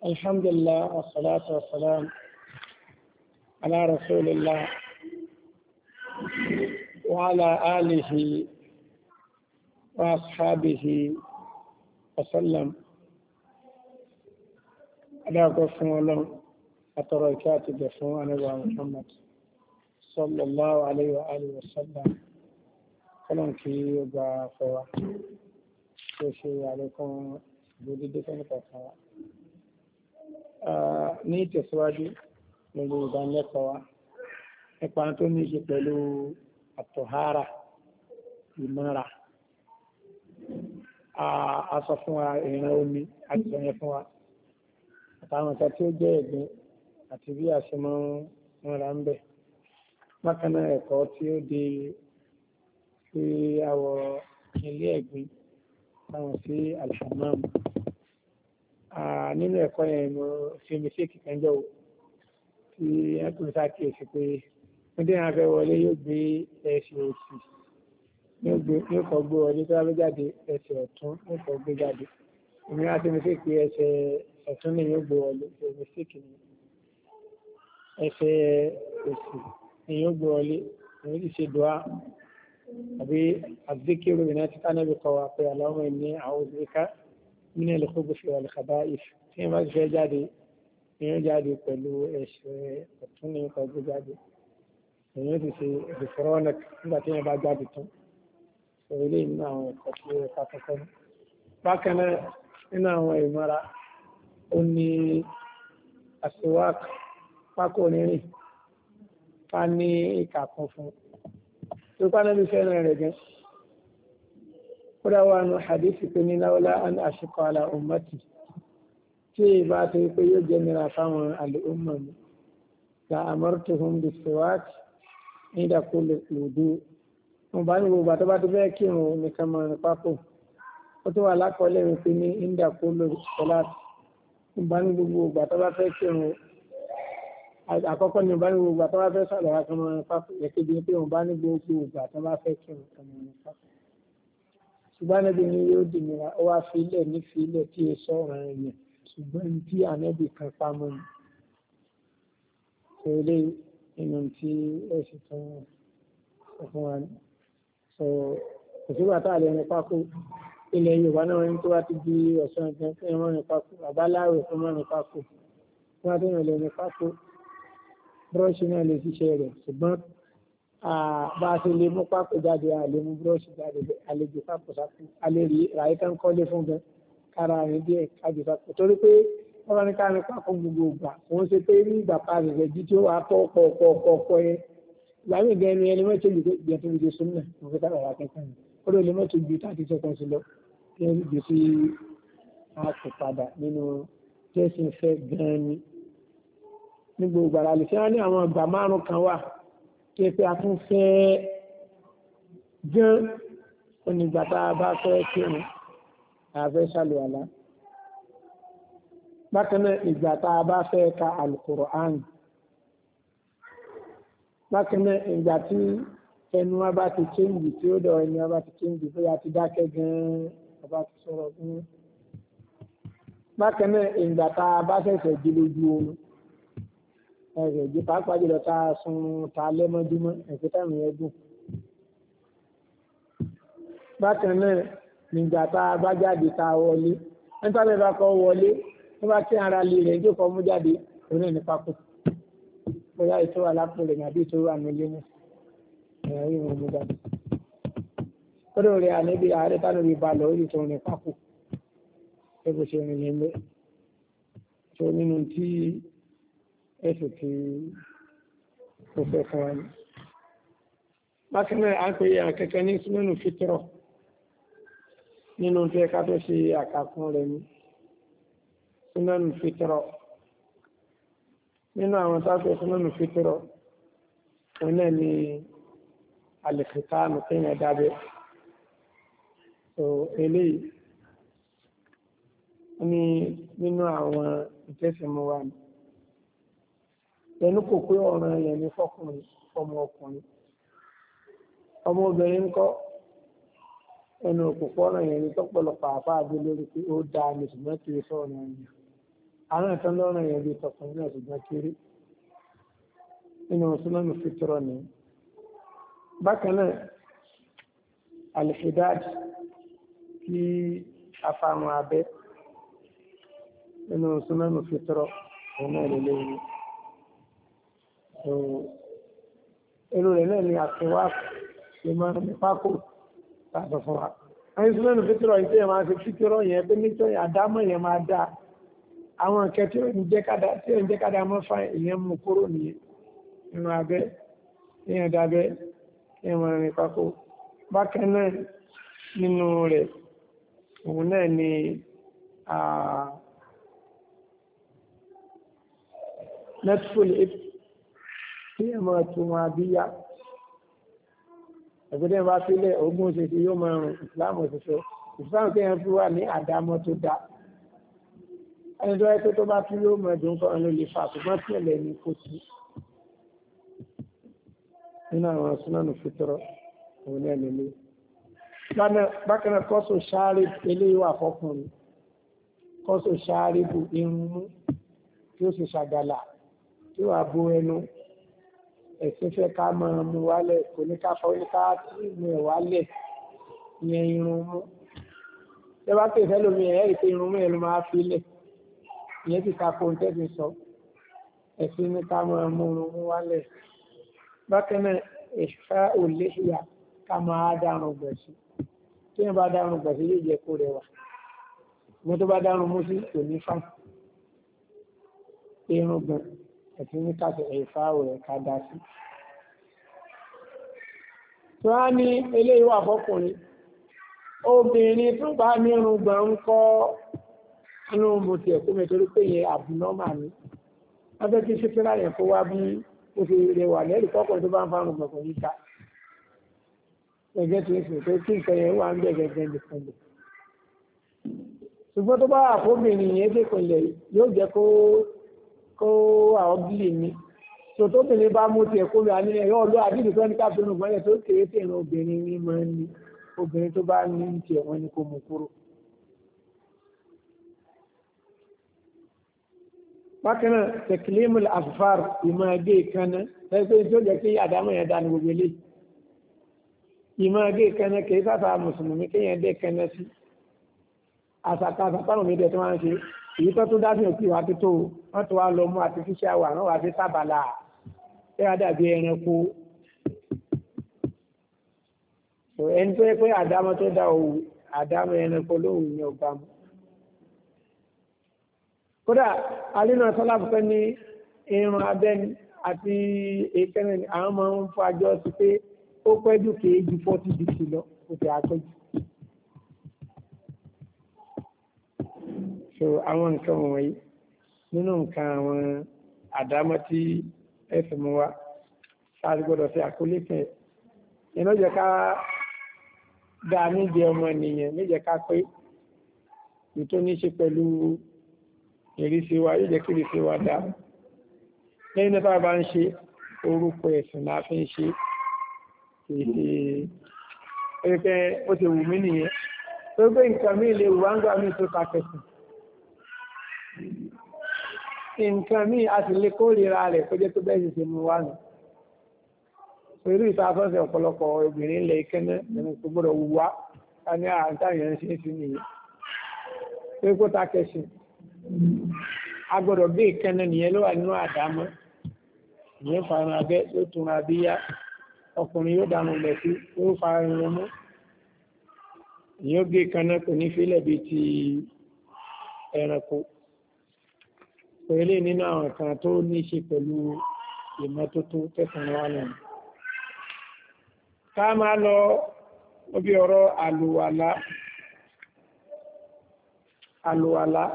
الحمد لله والصلاة والسلام على رسول الله وعلى آله وأصحابه وسلم. على قفوا الله أتركات جفوا نبي محمد صلى الله عليه وآله وسلم. كلام كي يبقى فوا شيء عليكم بودي كن كفوا ní ìtẹ̀síwájú lórí ìdánilẹ́kọ̀ọ́ wa nípa tó ní ṣe pẹ̀lú àtọ̀hárà ìmọ́ra. A sọ fún wa ìran omi àti sọ̀yẹn fún wa àtàwọn nǹkan tí ó jẹ́ ẹ̀gbin àti bí a ṣe máa ń ra ń bẹ̀. Bákan náà ẹ̀kọ́ tí ó di sí àwọ̀ ilé ẹ̀gbin táwọn sí alhamam. Nínú ẹ̀kọ́ yẹn mo ṣe mistake kan jọ tí ẹkùn ṣàkíyèsí pé wọ́n dé àfẹ́ wọlé yóò gbé ẹsẹ̀ òsì yóò kọ́ gbé wọlé tó wá jáde ẹsẹ̀ ọ̀tún yóò kọ́ gbé jáde. Èmi wá ṣe mistake pé ẹsẹ̀ ọ̀tún ni yóò gbé wọlé ṣe mistake ni ẹsẹ̀ òsì ni yóò gbé wọlé èmi sì ṣe dùá àbí àbíkírò ìnáwó tí kánábì kọ́ wa pé Allahumma inni a'udhu bika min al-khubuthi wal-khaba'ith tí wọ́n bá ti fẹ́ jáde èèyàn jáde pẹ̀lú ẹsẹ̀ ọ̀tún ní nǹkan gbé jáde èèyàn ti ṣe ìfọ̀rọ̀nà nígbà tí wọ́n bá jáde tán sọ̀rọ̀ ilé nínú àwọn ẹ̀kọ́ tí ó ká kọ́kọ́ ní. Bákan náà nínú àwọn ìmọ̀ra ó ní àṣewák pákó rírìn ká ní ìkàkùn fún tó pa náà bí fẹ́ràn rẹ̀ gan. Kódà wà nù hadithi pé ní láwọ́lá an ashqa ala ummati tí ìbá tó pé yóò jẹ́ nira fáwọn al'umma mi la amartuhum bis-siwak inda kulli wudu. Mo bá ní gbogbo àtọ́bá tó bẹ́ẹ̀ kí wọn nìkan mọ̀ ní pápò ó tó wà lákọọ́lẹ̀ mi pé ní inda kulli salat. Mo bá ní gbogbo àtọ́bá fẹ́ kí wọn àkọ́kọ́ ni mo bá ní gbogbo àtọ́bá fẹ́ sàlọ̀ kan mọ̀ ní pápò yẹ́kẹ́bí pé mo bá ní gbogbo àtọ́bá fẹ́ kí wọn kan mọ̀ ní pápò. Ṣùgbọ́n Ànábì ni yóò dì mìíràn ó wá filẹ̀ ní filẹ̀ tí è sọ̀rọ̀ ẹ̀yẹn ṣùgbọ́n tí Ànábì kan pamọ́ ni. Ilé inú tí ó sì tún fún wa ní. Kò sígbà tá àlẹ́ ní pákó ilẹ̀ Yorùbá náà ní tó wá ti di ọ̀sán ìgbẹ́ fún ẹmọ́ ní pákó àbáláwẹ̀ fún mọ́ ní pákó. Wọ́n tó yàn lè ní pákó búrọ́ọ̀ṣì náà lè ṣiṣẹ́ rẹ̀ ṣùgbọ́n bá a ṣe lè mú pákó jáde àlè mú búrọ́ọ̀ṣì jáde àlejò pákó sápò alẹ́ rí ràyí kan kọ́lé fún gan kára rìn díẹ̀ kájọ sápò torí pé wọ́n bá ní ká ní pákó gbogbo ìgbà òun ṣe pé ní ìgbà pa àṣẹṣẹ jí tí ó wà tọ́ pọ̀ yẹn ìgbà mí gan ni ẹni mọ́tò ìgbà tó gbé sún náà mo fi kára wà kẹ́kẹ́ mi ó lè mọ́tò gbé 30 seconds lọ kí wọ́n gbé sí àpò padà nínú tẹ́sán fẹ́ gan ni ní gbogbo àrà lè fẹ́ ní àwọn ìgbà márùn kan wà kí pé a tún fẹ́ gán onígbàtà bá fẹ́ kírun àfẹ́ ṣàlùwàlá. Bákan náà ìgbàtà bá fẹ́ ka Al-Qur'an. Bákan náà ìgbà tí ẹnu wa bá ti kéǹgì tí ó dọ̀ ẹni wa bá ti kéǹgì bóyá ti dákẹ́ gan-an ọba ti sọ̀rọ̀ gan-an. Bákan náà ìgbàtà bá fẹ́fẹ́ jí lójú oorun. Ẹ̀rẹ̀ jí pàápàá jùlọ ta sun ta lẹ́mọ́júmọ́ ẹ̀kọ́ tàbí ẹgbùn. Bákan náà nígbà tá a bá jáde ta wọlé nípa bẹ́ẹ̀ bá kọ́ wọlé wọ́n bá kí ara lè rẹ̀ jókòó mú jáde orí ní pápó bóyá ètò alápò rẹ̀ nàbí ètò wà nílé ní ẹ̀rọ ìwọ̀n mú jáde. Kódò rẹ̀ àníbi ààrẹ tánú rí balọ̀ orí tó ní pápó ẹgbẹ́ ṣe rìn lẹ́lẹ́ tó nínú tí ẹ̀sùn tí ó fẹ́ fún wa ní. Bákan náà a ń pè àkẹ́kẹ́ ní súnmọ́nù fítírọ̀ nínú tí ẹka tó ṣe àkàkùn rẹ̀ ní súnmọ́nù fítírọ̀. Nínú àwọn tàbí súnmọ́nù fítírọ̀ òun náà ni alìkìtánù kéèyàn dábẹ́. So eléyìí ní nínú àwọn ìtẹ́sìmọ́ wa ní ẹnu kò pé ọ̀ràn yẹn ní fọ́kùnrin ọmọ ọkùnrin ọmọ obìnrin ń kọ́ ẹnu òpópó ọ̀ràn yẹn ní tọ́pọ̀lọpọ̀ àfáà gbé lórí pé ó dáa ní ṣùgbọ́n kì í sọ̀rọ̀ yẹn àwọn ìtàn lọ́rùn yẹn bí tọkùnrin náà ṣùgbọ́n kiri nínú súnmọ́nù fìtírọ̀ ni. bákan náà alìhìdáj kí afárun abẹ́ nínú súnmọ́nù fìtírọ̀ òun náà lè léwu. èrò rẹ̀ náà ni àtiwá lè máa ní pákó tààtọ̀ fún wa. àwọn súnmọ́nù fìtírọ̀ yìí tí ẹ̀ máa ṣe fìtírọ̀ yẹn pé nítorí àdámọ̀ yẹn máa dáa àwọn nǹkan tí ó ń jẹ́ kádà mọ́ fa èèyàn mú kúrò nìyẹn nínú abẹ́ èèyàn dábẹ́ èèyàn mọ̀ rìn pákó. bákan náà nínú rẹ̀ òun náà ni netful tí ẹ máa tún wọn abíyá ẹgbẹ́dẹ́ bá sílẹ̀ ogún òṣèṣe yóò máa rùn ìsìláàmù òṣìṣẹ́ ìsìláàmù tí wọ́n fi wà ní àdámọ́ tó dáa ẹni tó ẹ́kẹ́ tó bá tún yóò mọ̀ ẹ̀dùn kan ló lè fà ṣùgbọ́n tí ẹ̀lẹ́ ní kò sí nínú àwọn súnánù fìtọ́rọ̀ òun ní ẹ̀lẹ́lẹ́. bákan náà kọ́sọ̀ ṣáárì eléyìí wà fọkùnrin kọ́sọ̀ ṣáárì bu irun mú tí ó sì ṣàgàlà tí ó wà bo ẹnu ẹ̀sìn fẹ́ ká máa mú wálẹ̀ kò ní ká fọ́ ní ká tí ìmú ẹ̀ wálẹ̀ ìyẹn irun mú. ṣé bá pè fẹ́ lómi ẹ̀ rí pé irun mú ẹ̀ ló máa fi lẹ̀ ìyẹn ti ta kó ń tẹ́sí sọ ẹ̀sìn ní ká máa mú irun mú wálẹ̀. bákan náà ìfẹ́ òlé ìyà ká máa dárun gbẹ̀sí tí wọ́n bá dárun gbẹ̀sí yóò jẹ́ kó rẹwà mo tó bá dárun mú sí kò ní fà irun gbọ̀n ẹ̀sìn ní ká ṣe ìfẹ́ òrẹ̀ ká dá sí. tí wọ́n á ní eléyìí wà fọkùnrin obìnrin tó bá ní irun gbọ̀n ń kọ́ inú mo ti ẹ̀kú mi torí pé yẹn abnormal ni wọ́n fẹ́ kí ṣíkírà yẹn kó wá bí ó fi rẹwà lẹ́rìí kọ́kọ́ tó bá ń fárun gbọ̀ngàn níta gẹ́gẹ́ tó ń sìn pé kí nǹkan yẹn wà ń bẹ̀ gẹ́gẹ́ nìkan lè ṣùgbọ́n tó bá wà fóbìnrin yẹn dé pinlẹ̀ yóò jẹ́ kó àwọn bílì ni tó tóbìnrin bá mú tiẹ̀ kó lọ àníyàn yóò lọ àdìdì tó ní káfíń gbọ́n tó kéré tí ìran obìnrin ní máa ń ní obìnrin tó bá ní tiẹ̀ wọ́n ní kó mú kúrò. bákanáà tẹ̀kìlímùl àfàr ìmọ̀ ẹgbẹ́ ìkànnà ẹgbẹ́ tó jẹ́ kí àdámọ̀ yẹn dání gbogbo ilé ìmọ̀ ẹgbẹ́ ìkànnà kìí sáfà mùsùlùmí kí yẹn dé ìkànnà sí àsàkàsà táwọn méjì tó máa ń ṣe èyí tó tó dábì òkú wa tó wọ́n tó wá lọ mú artificial wà náà wà sí sábàlá ẹ wá dàbí ẹranko ẹni tó yẹ pé àdámọ̀ tó dá òwú àdámọ̀ ẹranko lóhùn ní ọgbà mu. kódà alínà sọ́lápùpẹ́ ní irun abẹ́ni àti èékánná ni àwọn máa ń fàájọ́ sí pé ó pẹ́jù kéé ju 40 dc lọ kò tẹ́ àpẹ́jù. so àwọn nǹkan wọ̀nyí nínú nǹkan àwọn àdámọ́ tí ẹ̀sìn mú wa sáà gbọ́dọ̀ fi àkólé kan iná jẹ́ ká dáa níbi ọmọ ènìyàn níjẹ́ ká pé ètò ní ṣe pẹ̀lú ìrísí wa yóò jẹ́ kí ìrísí wa dá lẹ́yìn nípa bá ń ṣe orúkọ ẹ̀sìn náà fi ń ṣe ẹgbẹ́ ó ti wù mí nìyẹn tó gbé nǹkan mí lè wà ń gbà mí tó kàfẹ̀sìn nǹkan mí a sì lè kórìíra rẹ̀ kó jẹ́ tó bẹ́ẹ̀ sì ṣe mú wá nù pẹ̀lú ìtafẹ́sẹ̀ ọ̀pọ̀lọpọ̀ obìnrin ilẹ̀ ìkẹ́nẹ́ nínú tó gbọ́dọ̀ wù wá ká ní àǹtàyàn ń ṣe é sí nìyẹn pé kó ta kẹsìn agbọ́dọ̀ bí ìkẹ́nẹ́ nìyẹn ló wà nínú àdámọ́ ìyẹn fara abẹ́ yóò tún abíyá ọkùnrin yóò dànù lẹ̀ sí yóò fara irun mú ìyẹn gbé ìkẹ́nẹ́ kò ní fílẹ̀ bíi ti ẹranko pẹ̀lú nínú àwọn kan tó ní ṣe pẹ̀lú ìmọ́tótó tẹ̀sán wa náà ká máa lọ obi ọ̀rọ̀ àlùwàlá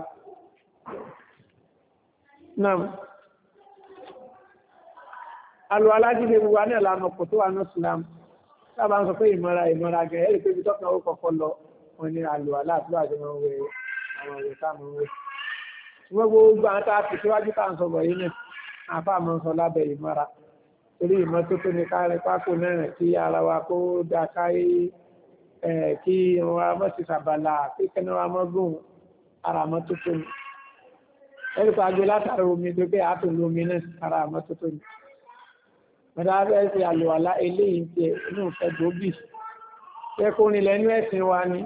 náà àlùwàlá jíde gbogbo ní ìlànà kò tó wà ní Islam sábà ń sọ pé ìmọ̀ra gẹ̀ẹ́ ẹ̀rì pé ibi tọ́kàn ó kọ́kọ́ lọ wọn ni àlùwàlá àti láti wọn wẹ àwọn ìwé táwọn wẹ ṣùgbọ́n gbogbo àwọn tá a fi síwájú tá à ń sọ̀rọ̀ yìí náà àfa àmọ́ ń sọ lábẹ́ ìmọ̀ra torí ìmọ́tótó ní káàrin pákó náà kí ara wa kó dá káyé kí wọn mọ́ sí sàbàlà kí kẹ́ni wa mọ́ gùn ara mọ́tótó ni ẹni pa gbé látara omi tó pé àtò lómi náà ara àmọ́tótó ni mọ̀tá bẹ́ẹ̀ ṣe àlùwàlá eléyìí ti inú ìfẹ́ gbòógì ẹkùn nílẹ̀ inú ẹ̀sìn wa ni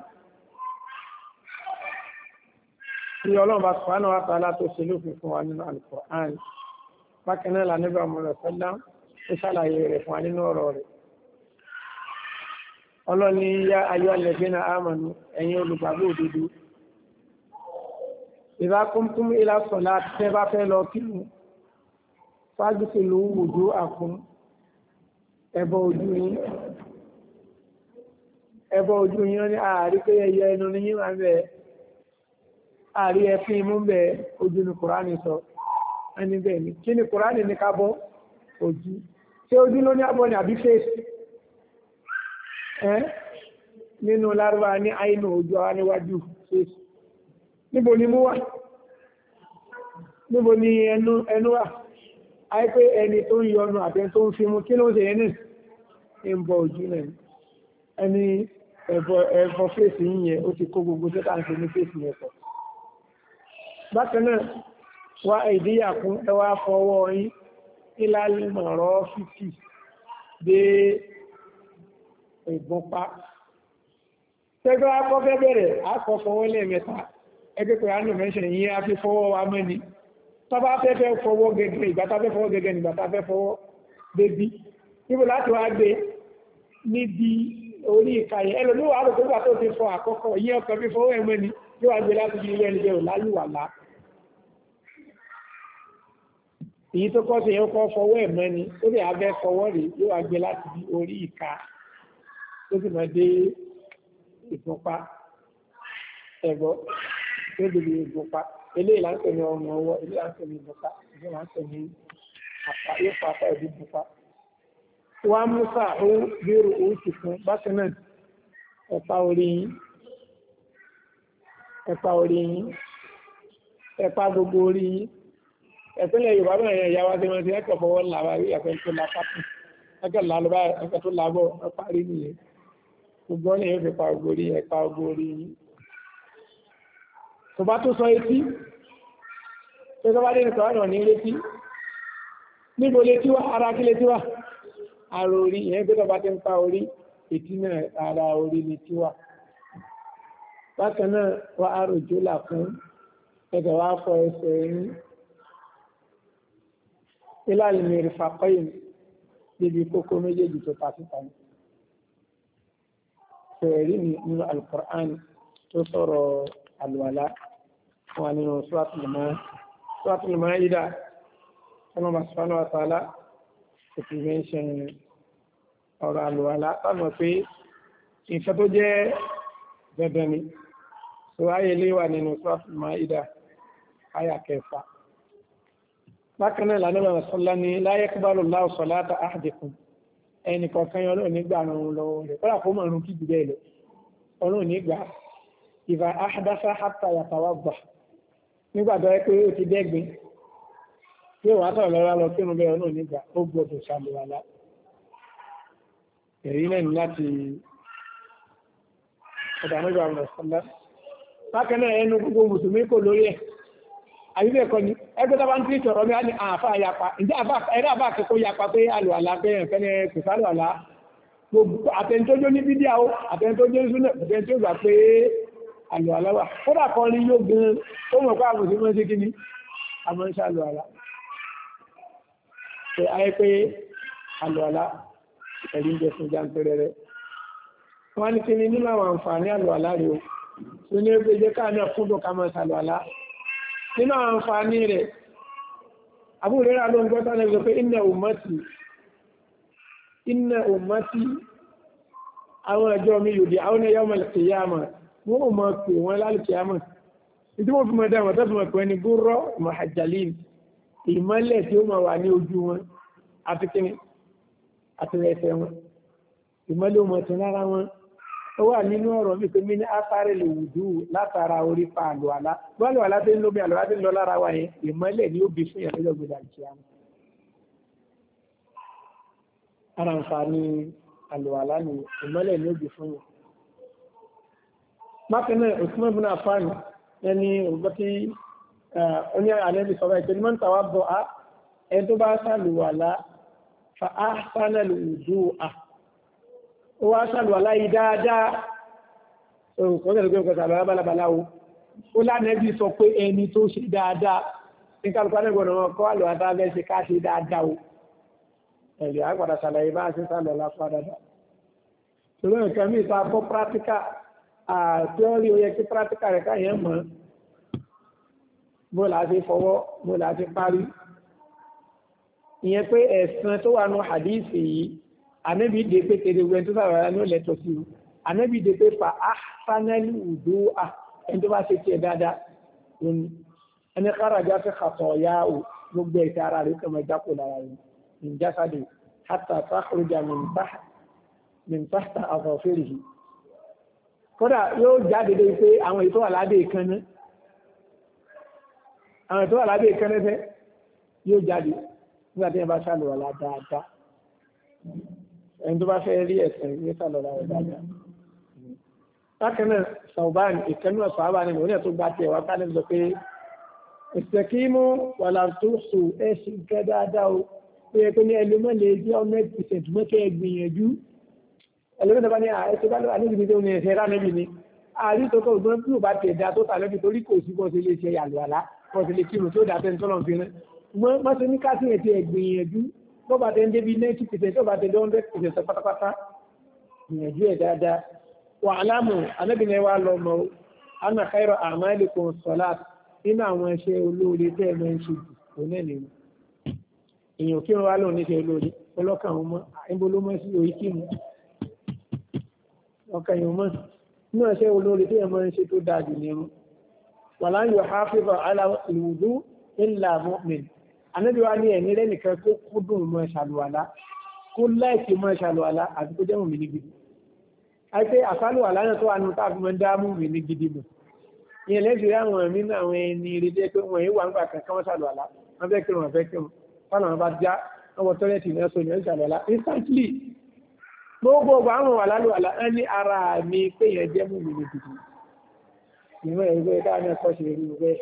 tí ọlọ́run bá sọ̀rọ̀ wa tààlà tó ṣe lófin fún wa nínú Al-Qur'an bákan náà lànà ìbámu rẹ̀ sọ́lá ó ṣàlàyé rẹ̀ fún wa nínú ọ̀rọ̀ rẹ̀ ọlọ́ni yá ayọ́ alladhina amanu ẹ̀yin olùgbàgbọ́ òdodo idha qumtum ila salati tẹ́ bá fẹ́ lọ kírun faghsilu wujuhakum ẹbọ ojú yín ní ààrí pé ẹyẹ ẹnu ní yín máa ń bẹ ààrí ẹfín imú ń bẹ ojú ní Kùránì sọ ẹni bẹ́ẹ̀ ni kí ni Kùránì ní ká bọ́ ojú ṣé ojú ló ní abọ́ ni àbí fèsì nínú lárúbá ní àìnà ojú ara níwájú fèsì níbo ni mú wà níbo ni ẹnu wà àìpé ẹni tó ń yọnu àtẹni tó ń fi mú kí ló ń ṣe yẹn náà ń bọ ojú náà ẹni ẹ̀fọ́ fèsì yìnyẹn ó ti kó gbogbo tó tà ń ṣe ní fèsì yẹn pọ̀ bákan náà wá ìdíyà kún ẹwà fọwọ́ yín ìlàlùmọ̀rọ̀ 50 dé ìgbọ́npá tẹ́gbẹ́ akọ́fẹ́ bẹ̀rẹ̀ akọ́ fọwọ́ lẹ́ẹ̀mẹ́ta ẹgbẹ́ pẹ̀lú àánú mẹ́ṣẹ̀ yìí a fi fọwọ́ wa mẹ́ni tọ́bá fẹ́ fọwọ́ gẹ́gẹ́ ìgbàtà fẹ́ fọwọ́ gẹ́gẹ́ nígbàtà fẹ́ fọwọ́ bébí níbo láti wá gbé níbi orí ìkàyẹ̀ ẹlòmí wà rò pé tó ti fọ àkọ́kọ́ yí ọkọ̀ fi fọwọ́ ẹ̀mẹ́ni yóò wá gbé láti ilé ẹni jẹ́ òláyùwàlá èyí tó kọ́ sí yẹn kọ́ fọwọ́ ẹ̀mẹ́ni ó lè abẹ́ fọwọ́ rè yóò wá gbé láti orí ìka tó sì máa dé ìfúnpá ẹ̀gbọ́ tó dìbò ìfúnpá eléyìí là ń pè ní ọrùn ọwọ́ eléyìí là ń pè ní ìfúnpá eléyìí là ń pè ní àpá yóò fọ apá ìdí ìfúnpá. wá músà ó gbèrò òun sì fún bákan náà ẹ̀pá orí yín ẹ̀pá gbogbo orí yín ẹ̀pínlẹ̀ Yorùbá náà yẹn ìyá wa ti rántí ẹ̀kọ́ fọwọ́ ńlá wa rí ẹ̀pẹ́ tó la pátì ẹ̀kẹ́ làlùbá ẹ̀kẹ́ tó làbọ̀ ẹ̀pá rí nìyẹn gbogbo ọ̀nà yóò fi pa ògbórí ẹ̀pá ògbórí yìí. Tó bá tó sọ etí, tó bá dé nìkan ọ̀nà ní létí, níbo létí wá, ara kí létí wá? Ara orí, ìyẹn tó bá ti ń pa orí, etí náà ara orí létí wá. Bákan náà wá àròjó là fún ẹgbẹ̀ wá fọ ẹsẹ̀ yín. Ìlànà ìrìfà kọ́yìn níbi kókó méjèèjì tó ta síta ní. Ẹ̀rí nínú Al-Qur'an tó sọ̀rọ̀ àlùwàlá wà nínú Suratul Ma'idah ọlọ́mà subhanahu wa ta'ala kò fi mẹ́ṣẹ́ ọ̀rọ̀ àlùwàlá tánà pé ìfẹ́ tó jẹ́ dandan ni tó ayé lé wà nínú Suratul Ma'idah àyà 6. Bákan náà lánàá sọ́lá ni la yaqbalu Allahu salata ahadikum ẹni kọ̀ọ̀kan yọ lóòní gbà rọrùn lọ́wọ́ rẹ̀ kọ́lá fún mọ̀rún kí jùlẹ̀ lọ ọlọ́run ní gbà ìfà ahdatha hatta yatawadda nígbàtọ̀ ẹ pé ó ti dẹ́gbin tí ó wà tọ̀ lọ́rọ̀ lọ kí bẹ́ẹ̀ ọlọ́run ní gbà ó gbọdọ̀ ṣàlùwàlá ẹ̀rí náà ní láti ọ̀dà nígbà wọn sọ́lá bákan náà ẹnu gbogbo mùsùlùmí kò lórí ẹ̀ àbíbẹ̀ kọ́ ni ẹgbẹ́ tó bá ń tí ìṣọ̀rọ̀ mi á ní àfá yapa ìdí ẹ̀rẹ́ àbá akẹ́kọ̀ọ́ yapa pé àlùwàlá pé ẹ̀fẹ́ni kìsàlùwàlá gbogbo àtẹnitójó ní bídíà ó àtẹnitójó ní súnà àtẹnitójó gbà pé àlùwàlá wà kódà kan ní yóò gan ó mọ̀ pé àbùsí mọ́ sí kíní àmọ́ ń ṣàlùwàlá pé ayé pé àlùwàlá ẹ̀rí ń jẹ fún jáǹtẹ̀rẹ̀ rẹ̀ wọ́n ní kíní nínú àwọn àǹfààní àlùwàlá rẹ̀ o tó ní ẹgbẹ́ jẹ́ káà náà fúndùn ká mọ́ ṣàlùwàlá nínú àǹfààní rẹ̀ abúrẹ́rà ló ń gbọ́ta lẹ́gbẹ̀ pé inna ummati àwọn ẹjọ́ mi yòdì àwọn yawmal qiyamah wọ́n ò mọ̀ pé wọ́n lálùkìyàmọ̀ ìdí wọ́n fi mọ̀ dáwọn tó fi mọ̀ pé ní gúrọ́ mahajjalin ìmọ́lẹ̀ tí ó mọ̀ wà ní ojú wọn àti kíní àti ẹsẹ̀ wọn ìmọ́lẹ̀ ó mọ̀ tí lára wọn ó wà nínú ọ̀rọ̀ mi pé mi ní afárẹ́ lè wùdú látara orí pa àlùwàlá bọ́ọ̀lù àlá tí ń lóbi àlùwàlá tí ń lọ lára wa yẹn ìmọ́lẹ̀ ni ó bí fún yàrá lọ́jọ́ gbọdọ̀ àti àmì. ara nǹfààní àlùwàlá ni ìmọ́lẹ̀ ni ó bí fún yàrá. bákan náà Usman ibn Affan ẹni ògbọ́ tí oní àlẹ́bí sọ̀rọ̀ ìpè ní mọ́ ń tàwa bọ̀ á ẹni tó bá ṣàlùwàlá fa ahsana al-wudu'a ó wá ṣàlùwàlá yìí dáadáa kọ́sẹ̀lẹ́gbẹ̀ẹ́ kọ́sẹ̀ balabala o ó lánàbí sọ pé ẹni tó ṣe dáadáa ní kálukú anẹ́gbọ̀nà wọn kọ́ àlọ́ àtàbẹ́ ṣe ká ṣe dáadáa o ẹ̀rẹ̀ àgbàdà ṣàlàyé bá ṣe sálọ̀ lápá dáadáa torí nǹkan mí ta kọ́ pírátíkà àtẹ́ọ́rí ó yẹ kí pírátíkà rẹ̀ káyẹ̀ mọ́ bó láti fọwọ́ bó láti parí ìyẹn pé ẹ̀sán tó wà ní hadisi yìí ànábì dé pé kéde wẹ́n tó sàrọ̀ ní ọ̀lẹ́tọ̀ sí i ànábì dé pé fa ahsanal wudu'a ẹni tó bá ṣe tiẹ̀ dáadáa lónìí ẹni kárajà fi khataaya o gbogbo ẹ̀ka ara rẹ̀ kọ́mọ jápò lára rẹ̀ min jasadi hatta takhruja min tahta azafirihi kódà yóò jáde dé pé àwọn ètò àládé ìkànnì àwọn ètò àládé ìkànnì fẹ́ yóò jáde nígbà tí wọ́n bá ṣàlùwàlá dáadáa ẹni tó bá fẹ́ rí ẹ̀sìn ní ṣàlùwàlá dáadáa. bákan náà Sawban ìkànnì ọ̀sán àbá nínú oní ẹ̀ tó gba tiẹ̀ wá ká níbi sọ pé istaqimu wala tuhsu ẹ̀sìn kẹ́ dáadáa o pé ẹ pé ní ẹlòmọ́ lè jẹ́ 100% mọ́kẹ́ gbìyànjú ẹlòmọ́ bá ní ẹ̀sìn bá lọ́wọ́ níbi tó ní ẹ̀sẹ̀ rá níbi ni àrí tó kọ́ ògbọ́n tí ò bá tẹ̀ dá tó tà lẹ́bi torí kò sí bọ́ọ̀sì lè ṣe àlùwàlá bọ́ọ̀sì lè kírun tó dà tẹ́ ń tọ́lọ̀ fi rẹ́ wọ́n ṣe ní káàtì ẹ̀ ti ẹ̀gbìyànjú tó bá tẹ́ ń débi 90% tó bá tẹ́ 100% pátápátá gbìyànjú ẹ̀ dáadáa wà aláàmù anábìnrin wa lọ mọ́ anna khayra a'malikum salat nínú àwọn iṣẹ́ olóore tẹ́ ẹ̀ máa ń ṣe jù òun ẹ̀ nìyẹn èèyàn kí wọ́n wá lóun níṣẹ́ olóore ọlọ́kàn wọn mọ́ àìbolómọ́ sí orí kí mu ọkàn yìí mọ́ nínú iṣẹ́ olóore tẹ́ ẹ̀ máa ń ṣe tó dáa jù nínú wala yuhafizu ala al-wudu illa mu'min anábì wa ní ẹ̀ní rẹ̀ nìkan tó kúndùn mọ́ ṣàlùwàlá kó láìsí mọ́ ṣàlùwàlá àti kó jẹ́mù mi ní gidi àti àṣàlùwàlá náà tó wà nù tá a fi mọ́ dáàmú mi ní gidi mọ́ ìyẹn lẹ́sìn àwọn ẹ̀mí náà àwọn ẹni ìrètí pé wọ́n yìí wà nígbà kankan wọ́n ṣàlùwàlá wọ́n fẹ́ kírun wọ́n fẹ́ kírun fọ́nà wọn bá já wọ́n wọ tọ́lẹ̀tì náà sọ ní ẹ̀ ṣàlùwàlá instantly gbogbo àwọn wà lálùwàlá ẹ ní ara mi pé yẹn jẹ́ mú mi ní gidi ìwọ̀n ẹ̀rọ káà náà kọ́ ṣe rí bẹ́ẹ̀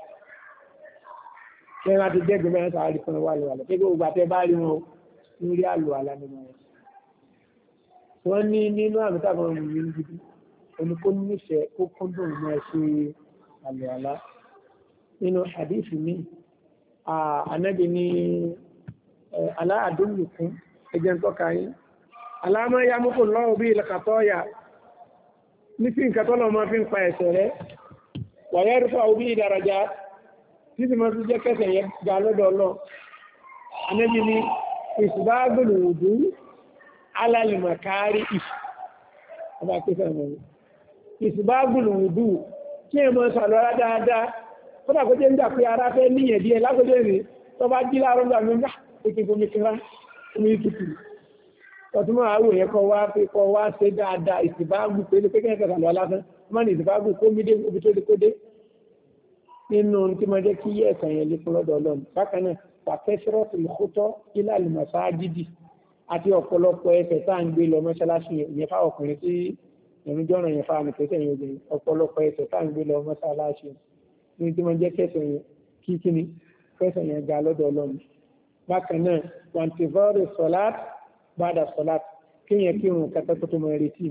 kí wọ́n ti jẹ́ gbẹ̀mẹ́ ẹ̀sà àrí fún wa lò àlọ́ pé gbogbo àtẹ́ bá rí wọn lórí àlò àlá nínú wọn. wọ́n ní nínú àmì táwọn ọmọ mi ń gidi oníkó nífẹ̀ẹ́ kó kúndùn mọ́ ẹ ṣe àlò àlá. nínú hadithi mi ànábì ní aláàdúnlùkún ẹjẹ́ ń tọ́ka yín aláàmọ́ ya mú kò lọ́wọ́ bí ìlẹ̀kàtọ́ yà ní sí nǹkan tó lọ́ máa fi ń pa ẹ̀sẹ̀ rẹ̀ wàyẹ́ rúfà òbí ìdàrájà títí mọ́ sí jẹ́ kẹsẹ̀ yẹ ga lọ́dọ̀ lọ. Ànábì ní ìsìbáàgbòlù òdú alálìmọ̀kárí ọba pẹ́sẹ̀ mọ̀ ìsìbáàgbòlù òdú kí ẹ mọ́ sàlọ́rá dáadáa fọ́nà kó jẹ́ ń jà pé ara fẹ́ níyẹ̀ díẹ̀ lágbójẹ́ rí tó bá jí láàárọ̀ gbà mẹ́gbà pé omi kíra omi tutù ọtúnmọ̀ àwò yẹn kọ́ wá ṣe dáadáa ìsìbáàgbù pé ní pẹ́kẹ́ sàlọ́ lásán mọ́ ní ìsìbáàgbù kó mí dé omi tó dé kó dé nínú tí mo jẹ́ kí yẹ́ ẹ̀sàn yẹn lé fún lọ́dọ̀ ọlọ́run bákan náà pàkẹ́sírọ́ọ̀tì lùkútọ́ ilá lùmọ̀sáájídì àti ọ̀pọ̀lọpọ̀ ẹsẹ̀ tá à ń gbé lọ mọ́ṣáláṣí yẹn fáwọn ọkùnrin tí ìrújọ́ràn yẹn fáwọn ìpèsè yẹn obìnrin ọ̀pọ̀lọpọ̀ ẹsẹ̀ tá à ń gbé lọ mọ́ṣáláṣí ní tí mo jẹ́ kẹsàn yẹn kíkíní kẹsàn yẹn ga lọ́dọ̀ ọlọ́run bákan náà wàǹtìvọ́ọ̀rì sọ̀láàt bàdà sọ̀láàt kéèyàn kírun kẹtẹ́kọ́ tó mọ retí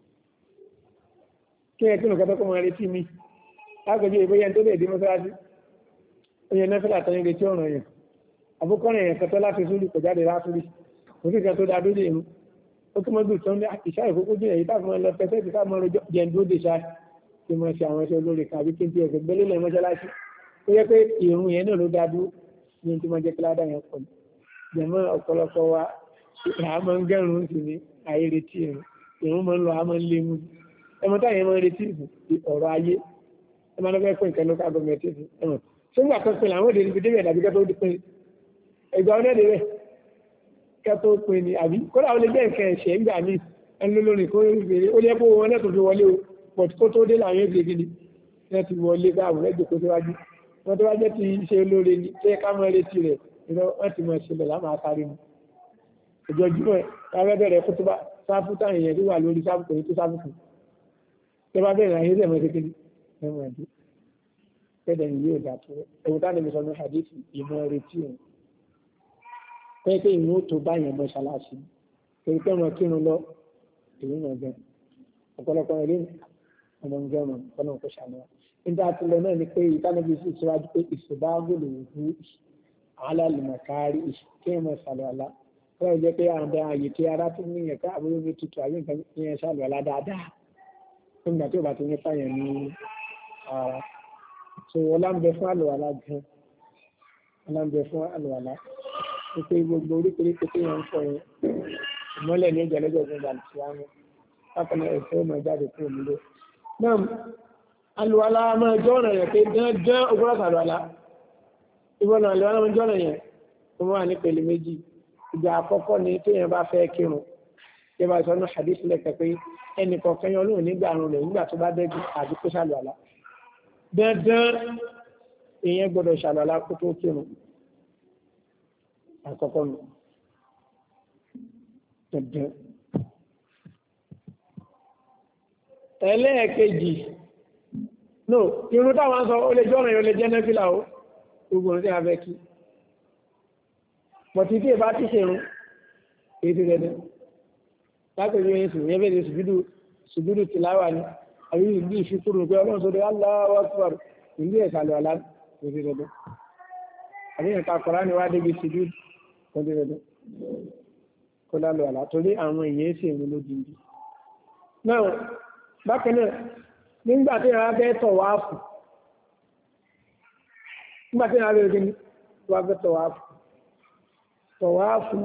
mi lágbèjì ìbóyá tó lè dé mọ́sálásí oye nẹ́fẹ́lá tán ilé tí ó ràn yàn àbúkọ́rin èèyàn kẹtọ́ láti súlù kò jáde látúrí òfin kan tó dá dóde ìrún ó kí mọ́gbù tán ní ìṣá ìkókó jẹ́ èyí táwọn ọmọ pẹ́sẹ́ ti sáà mọ́ jẹ́ndó dé ṣá tí mo ṣe àwọn ẹṣẹ́ olórí kàbí kí n ti ẹ̀sẹ̀ gbélé lẹ́ mọ́sálásí ó yẹ pé ìrún yẹn náà ló dá dúró ní tí wọ́n jẹ́ kí ládà yẹn pọ̀ jẹ̀mọ́ ọ̀pọ̀lọpọ̀ wa àmọ́ ń gẹ́rùn sí ní àìretí ìrún mọ́ ń lọ àmọ́ ń lé mú ẹmọ táyẹ̀ mọ́ retí ọ̀rọ̀ ayé ẹ máa lọ́gbẹ́ pé nǹkan ló ká gọ́ọ̀mẹ̀tì ẹ̀wọ̀n tó ń gbà kan pin àwọn òde níbi débẹ̀ dàbí kẹ́tọ́ pin ẹgbà ọdẹ débẹ̀ kẹ́tọ́ pin ni àbí kódà ó lè jẹ́ nǹkan ẹ̀ṣẹ̀ ń gbà mí ẹni lórí kó rèé ó lè kó wọn náà tó fi wọlé o pọ̀tù kó tó dé làwọn èdè gidi náà ti wọlé bá àwọn ẹgbẹ́ kó tó wájú wọn tó wájẹ́ ti ṣe olóore ni ṣé ká mọ retí rẹ̀ ìrọ̀ wọ́n ti mọ ìṣẹ̀lẹ̀ láwọn àtàrí mu ìjọjúmọ̀ káwẹ́ bẹ̀rẹ̀ kó tó bá sáfù táwọn èèyàn tó wà lórí sáfù kò ní tó sáfù kù tó bá bẹ̀rẹ̀ ayé lẹ́mọ̀ kékeré ẹ̀wọ̀n ẹ̀dí pẹ́ẹ́dẹ̀ ni yóò dà tó ẹ̀wọ̀n táwọn ẹ̀mí sọ ní hadith ìmọ̀ retí òun pẹ́ẹ́pẹ́ ìmú tó báyẹn mọ́ṣáláṣí torí pé wọn kírun lọ èyí náà gan ọ̀pọ̀lọpọ̀ ẹ̀rí ọmọ ìjọba ọ̀nà kò ṣàlùwà nígbà tí lọ náà ni pé ìtànàbí sì síwájú pé ìṣèbáàgòlò òhù alálùmọ̀kárí kéèmọ̀ ṣàlùwàlá wọ́n jẹ́ pé àwọn ààyè tí ara tún ní ẹ̀ka àbúrò ní tutù àbí nǹkan ìyẹn ṣàlùwàlá dáadáa nígbà tí ò bá ti ní fàyàn ní ara so ọlá ń bẹ fún àlùwàlá gan ọlá ń bẹ fún àlùwàlá wípé gbogbo oríkèéríkè tí wọ́n ń fọ yẹn ìmọ́lẹ̀ ní ìjẹ́lẹ́jọ́ ìgbà tí wọ́n ń bákan náà ẹ̀fọ́ ọmọ ìjáde kúrò nílé náà àlùwàlá máa jọ́ ọ̀nà yẹn pé dandan ogúnrọ̀ àlùwàlá ìwọ̀n náà àlùwàlá máa jọ́ ọ̀nà yẹn tó wà ní pèlè méjì ìgbà àkọ́kọ́ ni tí èèyàn bá fẹ́ kírun tí wọ́n bá sọ ní hadith lẹ́kẹ̀ẹ́ pé ẹnì kọ̀ọ̀kan yọ lóun nígbà àrùn rẹ̀ nígbà tó bá dẹ́jú àbí kó ṣàlùwàlá dandan èèyàn gbọ́dọ̀ ṣàlùwàlá kó tó kírun àkọ́kọ́ nù dandan. ẹlẹ́ẹ̀kejì no irun táwọn sọ ó lè jọ́ràn yóò lè jẹ́ nẹ́fìlà ó gbogbo ní a fẹ́ kí pọ̀tí tí ìbá ti ṣe irun èyí ti rẹ̀ látòrí ẹ̀yìn sùn yẹ́ bẹ̀rẹ̀ ṣùgbúrù ti láwà ní àbí ìlú ìfikúrò pé ọlọ́run sódé Allahu Akbar ìlú ẹ̀sàlẹ̀ ọ̀lá èyí ti rẹ̀ àbí ẹ̀ka kọ̀rá ni wá débi ṣùgbúrù tó ti rẹ̀ kó lálọ́ àlá torí àwọn èèyàn sì ń lódìndí náà bákan náà nígbà tí a fẹ́ tọ̀wáàfù tọ̀wáàfù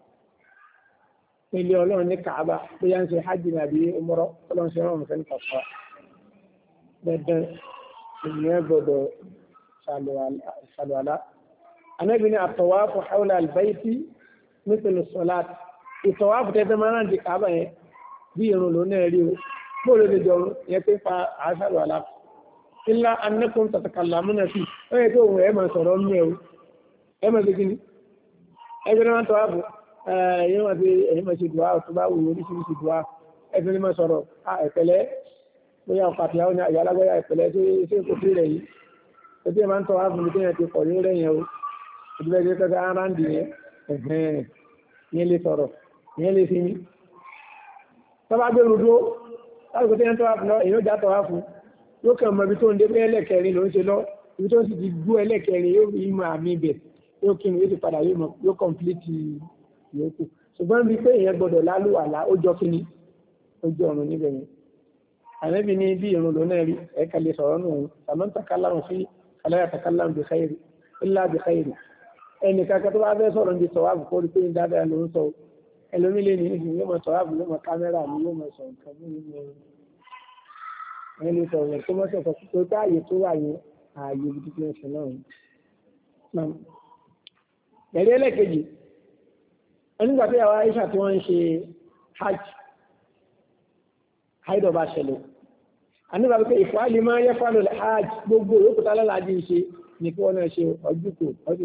ilé ọlọ́run ní Kaaba bóyá ń ṣe hajj nàbí umrah ọlọ́run ṣe rọrùn fẹ́ni kọ̀ọ̀kan dandan ìyẹn gbọdọ̀ ṣàlùwàlá anábì ní àtọ̀wáàfù hawla al-bayti mithlu salat ìtọ̀wáàfù tẹ́tẹ́ máa ń di Kaaba yẹn bí irun ló náà rí o bóòlù lè jọ yẹ pé fa àṣàlù àlá illa annakum tatakallamuna fi ó yẹ tó òun ẹ̀ máa sọ̀rọ̀ nínú ẹ̀ o ẹ̀ máa ṣe kíni ẹgbẹ́ náà tó ààbò ẹ̀yìn máa fi ẹ̀yìn máa ṣe dùá tó bá wù oríṣiríṣi dùá ẹ̀fẹ́ ní máa sọ̀rọ̀ ẹ̀pẹ̀lẹ́ bóyá ọkọ̀ àti àwọn àyà alágbáyà ẹ̀pẹ̀lẹ́ tó ṣe kò sí rẹ̀ yìí tó tí ẹ máa ń tọ́ ààbò ní kéèyàn ti pọ̀ ní rẹ̀ yẹn o ìdílé ẹgbẹ́ kẹta ara ń dì yẹn yẹn lè sọ̀rọ̀ yẹn lè fi mí tó bá gbé rúdó láti tí wọ́n tọ́wà fún lọ èyàn já tọ́wà fún yóò kàn mọ̀ ibi tó ń dé pé ẹlẹ́kẹrin ló ń ṣe lọ ibi tó ń sì ti gbú ẹlẹ́kẹrin yóò rí mọ̀ àmì ibẹ̀ yóò kí ni yóò ti padà yóò kọ̀m̀plìtì yòókù ṣùgbọ́n bí pé èèyàn gbọ́dọ̀ lálùwàlá ó jọ kíní ó jọ ọ̀run níbẹ̀ yẹn àlẹ́bí ní bí irun ló náà rí ẹ̀ka lè sọ̀rọ̀ nù àmọ́ takaláhùn sí aláya takaláhùn bí khairi illa bí khairi ẹnì kankan tó bá fẹ́ sọ̀rọ̀ ní tọ́wà kó rí pé dáadáa ló ń sọ ẹlòmí lè ní ìsìn yóò mọ̀ sọ̀rọ̀ àbúrò mọ̀ kámẹ́rà ní yóò mọ̀ sọ nǹkan ní ìlú ẹni sọ̀rọ̀ tó mọ́ sọ̀tọ̀ tó tá ààyè tó wà yẹn ààyè ibi tí wọ́n ṣe náà ẹ̀rí ẹlẹ́kejì nígbà tí àwọn Aisha tí wọ́n ń ṣe hajj haidọ̀bá ṣẹlẹ̀ àníbà pé ìfàálì máa yẹ fàálù hajj gbogbo yóò tálẹ́ láàájí ṣe ní kí wọ́n náà ṣe ọjúkò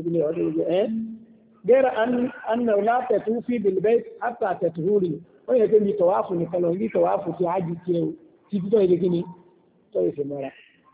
gẹ́rẹ̀ anna látẹ̀tù fi bilbẹ́ àtà tẹ̀tùrúrì wọ́n yẹ pé mi tọ̀wáfù nìkan lọ ní tọ̀wáfù tí hajj tí ẹ ti títọ́ ìdí kíní tọ́ ìfẹ́ mọ́ra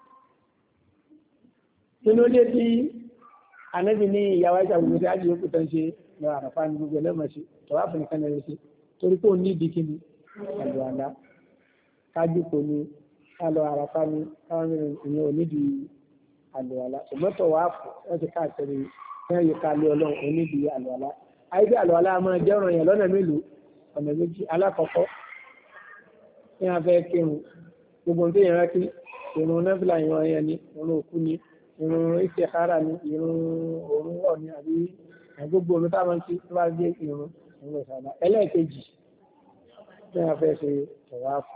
nínú dé tí Ànábì ní ìyàwó Àìṣà gbogbo tí hajj yóò tán ṣe lọ àràfà ní gbogbo ẹlẹ́mọ̀ ṣe tọ̀wáfù nìkan lọ ṣe torí pé ó ní ìdí kíní àlọ́ àlá kájú kò ní alọ àràfà ní káwọn ènìyàn onídìí àlùwàlá ṣùgbọ́n tọ̀wáfù wọ́n ti káàkiri wọ́n yóò ká lé ọlọ́run onídìí àlùwàlá àìsí àlùwàlá máa jẹ́ ọ̀ràn yẹn lọ́nà mélòó ọ̀nà méjì alákọ̀ọ́kọ́ ní afẹ́ kírun gbogbo tó yẹn rántí ìrun nẹ́fìlà ìran yẹn ni ìrun òkú ni ìrun istikhara ni ìrun òórùn wọ̀ ni àbí gbogbo omi táwọn ti tó bá gbé ìrun ìsàlá ẹlẹ́ẹ̀kejì ní afẹ́ ṣe tọ̀wáfù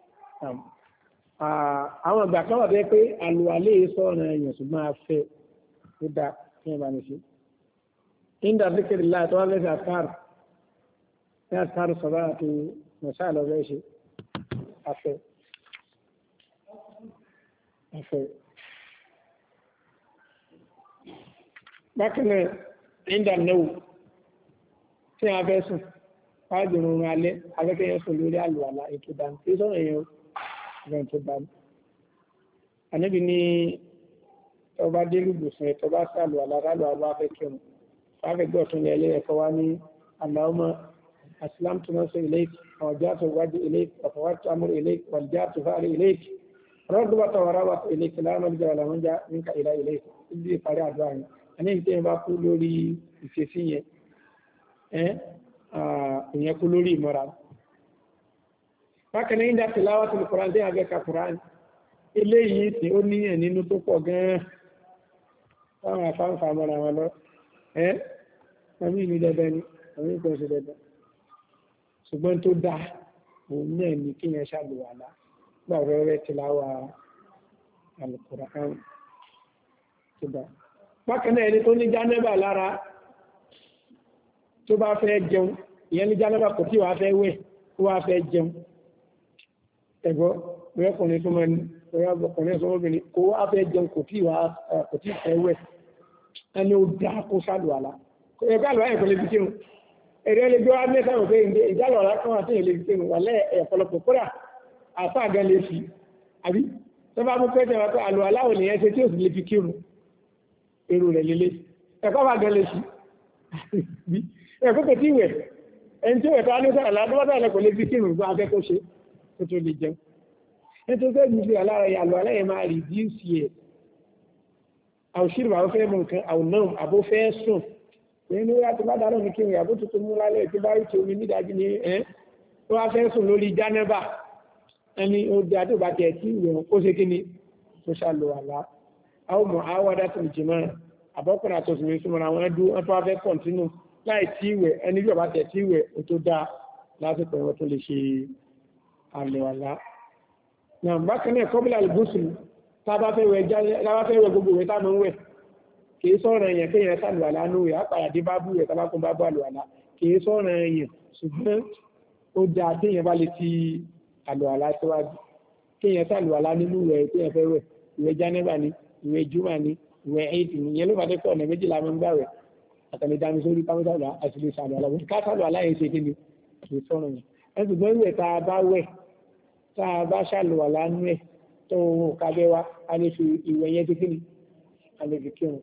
àwọn ìgbà kan wà bẹ́ẹ̀ pé àlùwàlé sọ̀rọ̀ èèyàn ṣùgbọ́n afẹ́ tó dá kí ẹ bá ní ṣe inda zikiri láì tó wá fẹ́ ṣe àkàrù ní àkàrù sọ̀rọ̀ àti mọ̀ṣá lọ fẹ́ ṣe afẹ́ bákan náà inda náwó tí a fẹ́ sùn wájú oorun alẹ́ afẹ́kẹ́yẹ sùn lórí àlùwàlá ètò ìdáná tí sọ̀rọ̀ èèyàn ìgbọ̀n tó bá ní. Ànábì ní tó bá dé lùgbòsùn ẹ̀ tó bá sàlù àlárálù àlọ́ afẹ́ kírun fáfẹ́ gbọ́ tún lẹ́ ẹ̀kọ́ wá ní Allahumma aslamtu nafsi ilayk wa wajjahtu wajhi ilayk wa fawwadtu amri ilayk wa alja'tu fa'li ilayk raghbatan wa rahbatan ilayk la malja wa la manja minka illa ilayk ibi ìparí àdúrà yẹn ẹni ìtẹ́ bá kú lórí ìṣesí yẹn ìyẹn kú lórí ìmọ̀ra bákan náà ìdá tilawatul Qur'an tí a fẹ́ ka Qur'an eléyìí tí ó níyàn nínú tó pọ̀ gan-an táwọn afáǹfà mọ́ra wọn lọ àmì ìlú dandan ni àmì ìkọ̀ ṣe dandan ṣùgbọ́n tó dáa òun náà ní kí yẹn ṣàlùwàlá gbà rẹ́rẹ́ tìláwà al-Qur'an tó dáa bákan náà ẹni tó ní jánẹ́bà lára tó bá fẹ́ jẹun ìyẹn ní jánẹ́bà kò tí wàá fẹ́ wẹ̀ ó wàá fẹ́ jẹun ẹ̀gbọ́ ọkùnrin tó máa ní ọkùnrin tó mọ́bìnrin kó wá fẹ́ jẹun kò tí fẹ́ wẹ̀ ẹni ó dá kó ṣàlùwàlá ẹgbẹ́ àlùwà ẹ̀kọ́ lè fi kírun ẹ̀rẹ́ lè gbé wá mẹ́sàn-án pé ìjálọ̀lá kan àti èlé fi kírun wà lẹ́ ẹ̀pọ̀lọpọ̀ kódà àfáà gan lè fi àbí tó bá mú pẹ́ẹ́tẹ̀ wá pé àlùwàlá ò nìyẹn ṣe tí ò sì lè fi kírun èrò rẹ̀ lélẹ̀ ẹ̀kọ́ bá gan lè fi ẹ̀kọ́ kò tí wẹ̀ ẹni tí ó wẹ̀ tó wá ní sàrànlá tó bá bẹ̀rẹ̀ kò lè fi kírun gbọ́ afẹ́ tó ṣe tó tó lè jẹun nítorí pé gbogbo alára àlùwàlá yẹn máa rìdíùsì ẹ̀ àwòṣírò àwọn fẹ́ mú nǹkan àwòrán àbó fẹ́ sùn nínú yàtọ̀ bá dáná ní kíni àbó tuntun mú lálẹ́ tí bá rí tí omi nídàájí ní tó wá fẹ́ sùn lórí jánẹ́bà ẹni ó di àdúgbà tẹ̀ tí ìwọ̀n ó ṣe kíni tó ṣàlùwàlá àwọn ọmọ àwọ̀dá tó jì máa àbọ́kùnrin àtọ̀sùnmí súnmọ́ra wọn dú wọn tó wá fẹ́ kọ̀ntínú láì tí ìwẹ̀ ẹni bí ọba tẹ̀ tí ìwẹ̀ ó tó dáa lásìkò wọn tó lè ṣe àlùwàlá náà bákan náà kọ́bílà ìbúsùn tábà fẹ́ wẹ̀ gbogbo ìwẹ̀ táwọn ń wẹ̀ kìí sọ̀rọ̀ èèyàn kéèyàn sàlùwàlá ní òye àpàdé bá bú rẹ̀ tábàkùn bá bú àlùwàlá kìí sọ̀rọ̀ èèyàn ṣùgbọ́n ó dá téèyàn bá lè ti àlùwàlá síwájú kéèyàn sàlùwàlá nínú ìwẹ̀ téèyàn fẹ́ wẹ̀ ìwẹ̀ jánẹ́bà ni ìwẹ̀ júmà ni ìwẹ̀ éèdì ni ìyẹn ló fà dẹ́kọ̀ ọ̀nà méjìlá máa ń gbà wẹ̀ àtàlẹ́ dání sórí kámọ́sàlùwà àti lè sàlùwàlá wọn ká sàlùwàlá yẹn ṣe kí ni kìí sọ̀rọ̀ yẹn ẹ ṣùgbọ́n ìwẹ̀ tá a bá wẹ̀ tá a bá ṣàlùwàlá nú ẹ̀ tó ohun kábẹ́ wa a lè fi ìwẹ̀ yẹn ti kí ni a lè fi kírun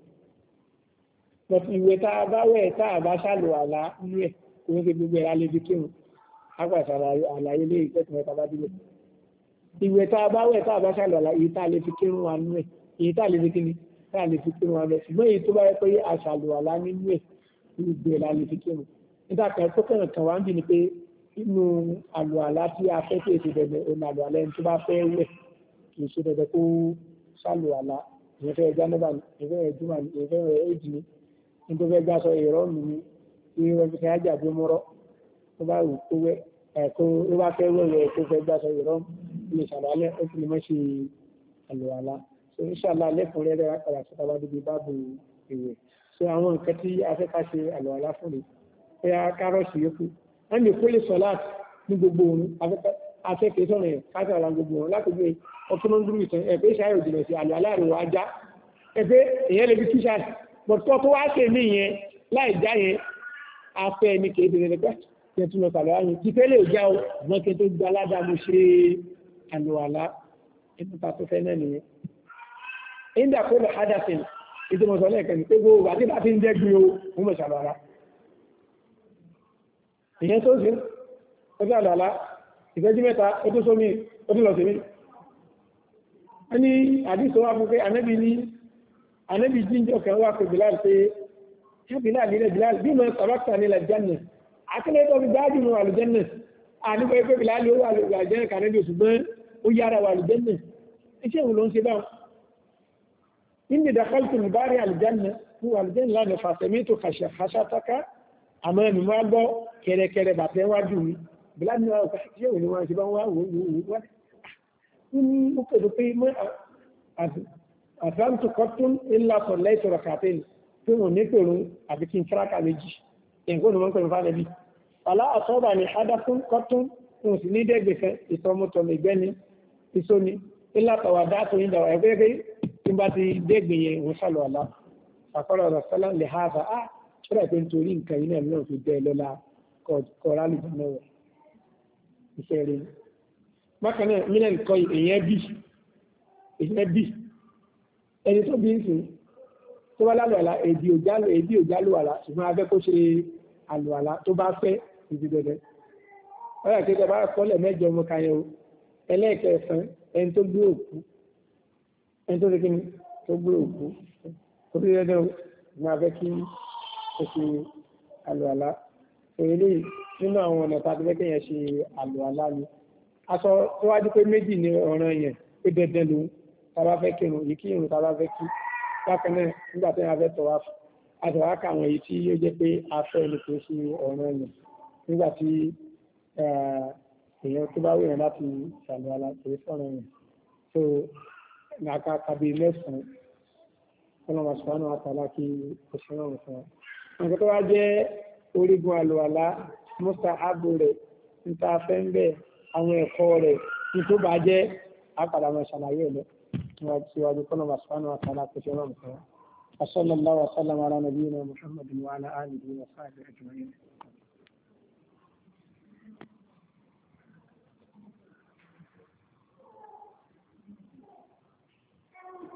bọ̀tí ìwé tá a bá wẹ̀ tá a bá ṣàlùwàlá nú ẹ̀ kò ń ṣe gbogbo ẹ̀ a lè fi kírun àgbàṣà àlàyé lé ìfẹ́tì mẹ́ta bá dúró ìwé tá a bá wẹ̀ tá a bá ṣàlùwàlá èyí tá a lè fi kírun wa nú ẹ̀ èyí tá a lè fi kíni tá a lè fi kírun wa lọ ṣùgbọ́n èyí tó bá yẹ pé a ṣàlùwàlá nínú ẹ̀ gbogbo ẹ̀ la lè fi kírun nígbà kan tó kàn kàn wá ń bì ní pé inú àlùwàlá tí a fẹ́ kí èsì bẹ̀rẹ̀ òun àlùwàlá ẹni tó bá fẹ́ wẹ̀ kì í ṣe dandan kó ṣàlùwàlá ìyẹn fẹ́ jánẹ́bà ní ìyẹn fẹ́ júmà ní ìyẹn fẹ́ éjì ní nítorí fẹ́ gbàsọ ìrọ́ọ̀nù ní ìwọ̀n fi káyájà bí mọ́rọ́ tó bá wù kó wẹ́ ẹ̀kọ́ ló bá fẹ́ wẹ̀wẹ̀ tó fẹ́ gbàsọ ìrọ́ọ̀nù lè ṣàlàyé ó fi lè mọ́ ṣe àlùwàlá so inshallah lẹ́kùnrẹ́rẹ́ àkàrà sí tàbá débi báàbù ìwẹ̀ so àwọn nǹkan tí a fẹ́ ká ṣe àlùwàlá fún mi pé a kárọ̀ọ̀sì yókù wọ́n lè kó lè sọ láti ní gbogbo òun afẹ́kẹ́ sọ̀rọ̀ yẹn káṣí àlà gbogbo òun lákòókò ọkùnrin gúrú ìtàn ẹ̀fẹ́ ìṣàyẹ̀ òjìnà sí àlùwàlá rẹ̀ wá já ẹ̀fẹ́ èyàn lè fi tíṣà bọ̀tọ́ tó wá ṣe mí yẹn láì já yẹn afẹ́ ní kéde rẹ̀ pẹ́ kí ẹ tún lọ sàlọ́ yẹn ti fẹ́ lè já o ṣùgbọ́n kí ẹ tó gba aládàá mo ṣe àlùwàlá nípa tó fẹ́ náà nìyẹn. ìdá kó lọ hádàfin ìdúmọ̀sọ̀ lẹ́ẹ̀kan ní pé gbogbo àti bá ti ń jẹ́ gbin o mo mọ̀ sàlọ́ra. ìyẹn tó ṣe ó sì àlùwàlá ìfẹ́jú mẹ́ta ó tó sómi ó tó lọ sí mi. wọ́n ní àdìsọ wà fún pé ànábì jíjọ kan wà pé Bilal pé ṣé Bilal nílẹ̀ Bilal bí mo sàbàtà nílẹ̀ jẹ́nà akẹ́lẹ́ tó fi dájú nù àlùjẹ́nà àníkọ́ pé Bilal ó wà àlùjẹ́nà kànábì ṣùgbọ́n ó yára wà àlùjẹ́nà iṣẹ́ òun ló ń ṣe báwọn. níbi ìdàkọ́lùtù ní bárí àlùjẹ́nà fún àlùjẹ́nà lánàá fàṣẹmí tó kàṣàtàkà àmọ́ ẹnu máa gbọ́ kẹrẹkẹrẹ bàtẹ́ wájú mi Bilal ní wàá ṣe òun ni wọ́n ṣe bá wà wò ó ní ó pẹ̀lú pé àfáàmùtù kọ́tún ńlá sọ̀lẹ́ ìṣòro kàtẹ́lì tí wọ́n ní pẹ̀lú àbí kí n tíráka méjì ẹ̀kọ́ ni wọ́n pẹ̀lú fáwọn ẹbí. Fàlá àtọ́bà ní adáfún kọ́tún fún sí ní dẹ́gbẹ̀fẹ́ ìtọ́mọtọ̀mọ̀ ìgbẹ́ni ìsóni ńlá tọ̀wà dáàtò yín dàwà ẹgbẹ́ pé tí bá ti dẹ́gbẹ̀ yẹn wọ́n sálọ àlá. Àkọ́rọ̀ ọ̀rọ̀ sálá lè ha àfà á ṣọ́ra pé nítorí nǹkan yìí náà fi bẹ́ẹ̀ lọ́la kọ̀ọ̀rọ̀ àlùbọ̀ náà wọ̀. Iṣẹ́ rẹ̀ bákan náà mílíọ̀nù kọ́ èèyàn bí ẹni tó bí ń sìn tó bá lálù àlá èdè òjálù àlá ṣùgbọ́n abẹ́ kó ṣe àlù àlá tó bá fẹ́ ìdí dẹ̀dẹ̀ ọ̀rẹ́ àti ìjọba kọ́lẹ̀ mẹ́jọ ọmọ kanyẹ o ẹlẹ́ẹ̀kẹsàn ẹni tó gbé òkú ẹni tó ṣe tó gbé òkú tó bí dẹ̀dẹ̀ o ṣùgbọ́n abẹ́ kí ó ṣe àlù àlá èyí nínú àwọn ọ̀nà tàbí lẹ́kẹ̀ yẹn ṣe àlù àlá ni aṣọ tó wájú pé méjì ní ọ̀ràn yẹn pé dandan lòun tàbá fẹ́ kírun yìí kí irun tàbá fẹ́ kí bákan náà nígbà tí wọ́n fẹ́ tọ̀wá àtọ̀wá ká àwọn èyí tí yóò jẹ́ pé afẹ́ ẹni kò ṣe ọ̀ràn yẹn nígbà tí èèyàn tó bá wéyàn láti ṣàlù àlá kò sọ̀rọ̀ yẹn so nàka kàbí mẹ́sàn-án ọlọ́mọ sùpánù àtàlá kí òṣèré ọ̀rùn fún wa. nǹkan tó wá jẹ́ orígun àlùwàlá mọ́sá ààbò rẹ̀ níta fẹ́ ń bẹ̀ àwọn ẹ̀kọ́ rẹ̀ ní tó bá jẹ́ àpàdàmọ̀ ṣàlàyé ẹ̀ lọ síwájú kọ́nà subhanahu wa ta'ala kò ṣe rọrùn fún wa. sallallahu wa sallam ala nabiyyina Muhammadin wa ala alihi wa sahbihi ajma'in.